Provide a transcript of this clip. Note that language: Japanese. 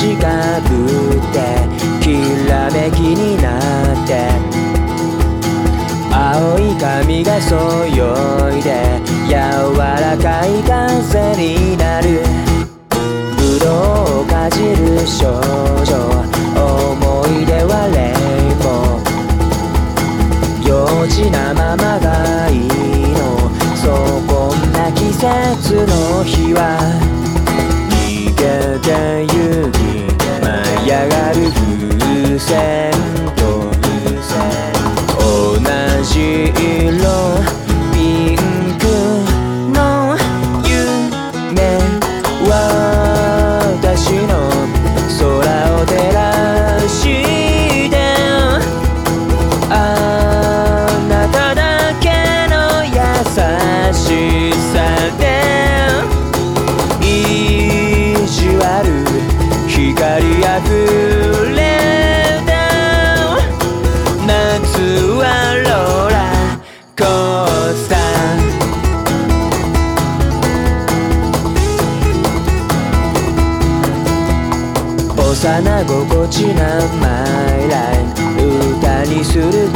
ちかぶってきらめきになって青い髪がそよいで柔らかい風になるぶどうをかじる少女思い出はレインボー幼稚なままがいいのそうこんな季節の日は逃げてゆき舞い上がる風船と同じ色ピンクの夢私の空を照らしてあなただけの優しさで意地悪光あふれた夏はローラーコースター幼心地なマイライフ歌にする